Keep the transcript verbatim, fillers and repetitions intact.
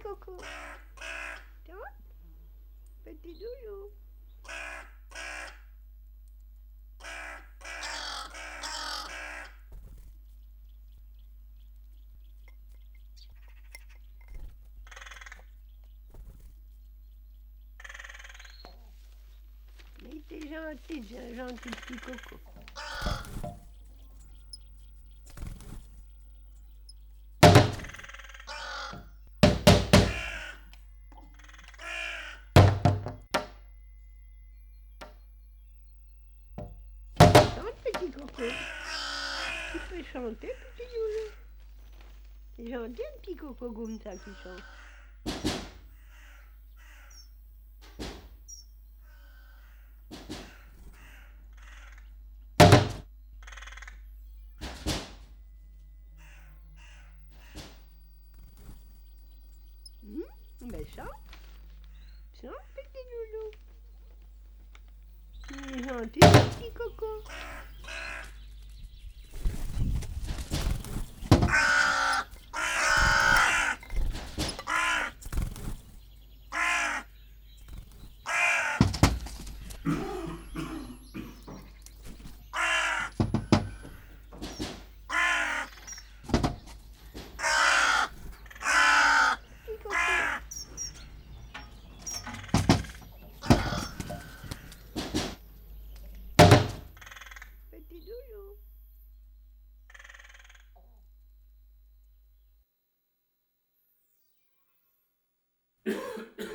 coco. Tiens, petit doudou. Mais t'es gentil, c'est un gentil petit coco. Chante, petit coco. Tu peux chanter, petit doudou. C'est gentil, un petit coco comme ça qui chante. Mmh, ben chante. Chante, petit doudou. Il est gentil, ce petit coco. Petit coco. Petit doudou.